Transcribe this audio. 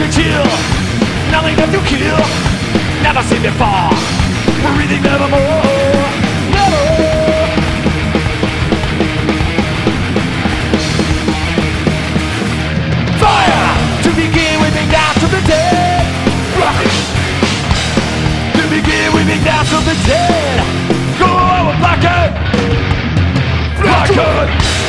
to chill, nothing left to kill. Never seen before, breathing nevermore, never. Fire to begin with me down to the dead. Rocket to begin with me down to the dead. Go over, Blackheart, Blackheart.